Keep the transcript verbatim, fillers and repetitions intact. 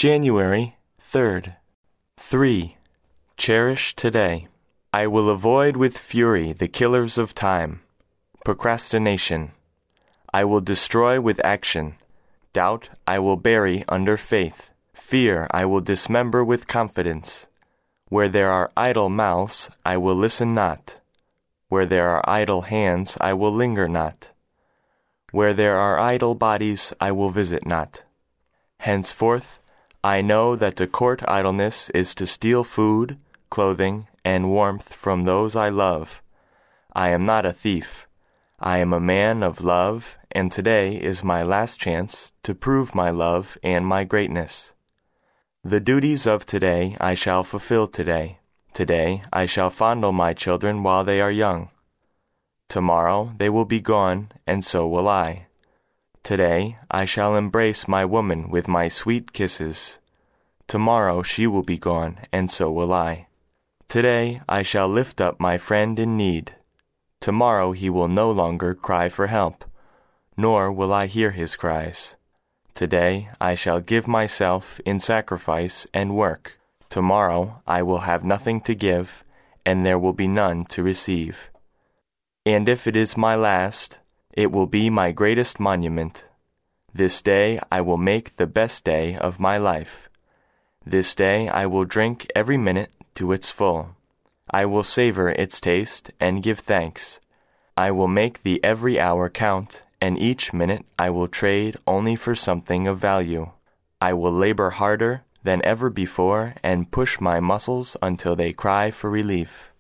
January third. three. Cherish today. I will avoid with fury the killers of time. Procrastination. I will destroy with action. Doubt I will bury under faith. Fear I will dismember with confidence. Where there are idle mouths, I will listen not. Where there are idle hands, I will linger not. Where there are idle bodies, I will visit not. Henceforth, I know that to court idleness is to steal food, clothing, and warmth from those I love. I am not a thief. I am a man of love, and today is my last chance to prove my love and my greatness. The duties of today I shall fulfill today. Today I shall fondle my children while they are young. Tomorrow they will be gone, and so will I. Today I shall embrace my woman with my sweet kisses. Tomorrow she will be gone, and so will I. Today I shall lift up my friend in need. Tomorrow he will no longer cry for help, nor will I hear his cries. Today I shall give myself in sacrifice and work. Tomorrow I will have nothing to give, and there will be none to receive. And if it is my last, it will be my greatest monument. This day I will make the best day of my life. This day I will drink every minute to its full. I will savor its taste and give thanks. I will make the every hour count, and each minute I will trade only for something of value. I will labor harder than ever before and push my muscles until they cry for relief.